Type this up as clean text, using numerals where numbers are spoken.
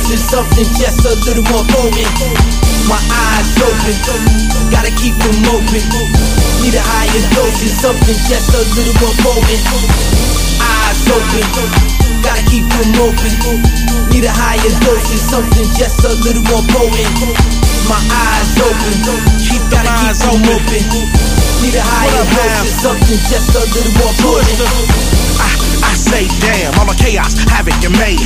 dosing, something just a little more potent. My eyes open, gotta keep them open. Need a higher dosage, something just a little more potent. Eyes open, gotta keep them open. Need a higher dosage, something just a little more potent. My eyes open, gotta keep them open. Need a higher dosage, something just a little more potent. I say damn, all the chaos, havoc and mayhem.